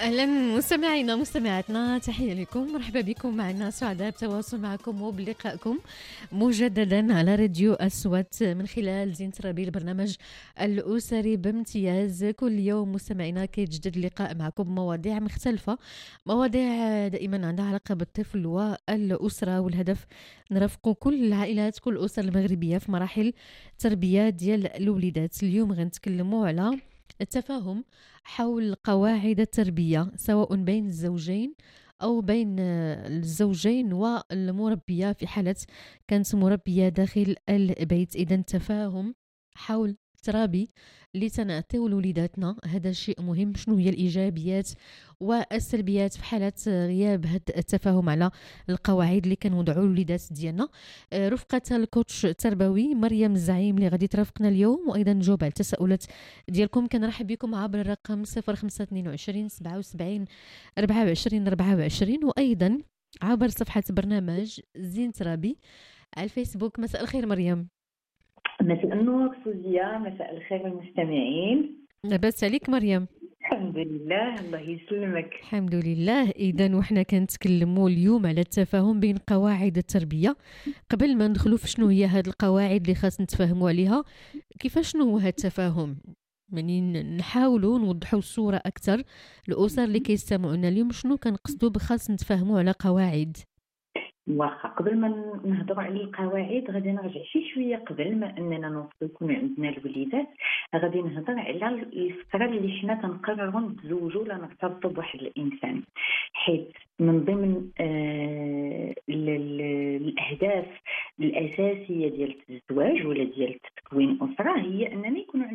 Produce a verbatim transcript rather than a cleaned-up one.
أهلا مستمعينا مستمعاتنا، تحية لكم، مرحبا بكم معنا، سعداء بالتواصل معكم وبلقائكم مجددا على راديو أصوات من خلال زينة ربيع، البرنامج الأسري بامتياز. كل يوم مستمعينا كيتجدد اللقاء معكم بمواضيع مختلفة، مواضيع دائما عندها علاقة بالطفل والأسرة، والهدف نرافقوا كل العائلات، كل الأسر المغربية في مراحل التربية ديال الوليدات. اليوم غنتكلموا على التفاهم حول قواعد التربية، سواء بين الزوجين أو بين الزوجين والمربية في حالة كانت مربية داخل البيت. إذا التفاهم حول الترابي اللي تنعطيو لوليداتنا هذا شيء مهم. شنو هي الإيجابيات والسلبيات في حالة غياب هذا التفاهم على القواعد اللي كنوضعوا لوليدات ديالنا؟ رفقة الكوتش التربوي مريم الزعيم اللي غادي ترافقنا اليوم، وأيضا نجاوب على التساؤلات ديالكم. كنرحب بكم عبر الرقم صفر خمسة اثنين وعشرين سبعة وسبعين أربعة وعشرين أربعة وعشرين، وأيضا عبر صفحة برنامج زين ترابي على الفيسبوك. مساء الخير مريم. مساء النور سوزيا، مساء الخير المستمعين. لاباس عليك مريم؟ الحمد لله، الله يسلمك. الحمد لله. إذا وحنا كنتكلموا اليوم على التفاهم بين قواعد التربية. قبل ما ندخلوا في شنو هي هاد القواعد اللي خاص نتفاهموا عليها، كيفاش شنو هو هاد التفاهم، يعني نحاولوا نوضحوا الصورة أكثر الأسر اللي كيستمعونا اليوم شنو كنقصدوا بخاص نتفاهموا على قواعد. واخا قبل ما نهضروا على القواعد غادي نرجع شي شويه قبل ما اننا نوصلوا يكون عندنا الوليدات. غادي نهضر على الفتره اللي حنا تنقرروا نتزوجوا ولا نرتبطوا بواحد الانسان، حيت من ضمن آه الاهداف الاساسيه ديال الزواج ولا ديال تكوين اسره هي اننا يكون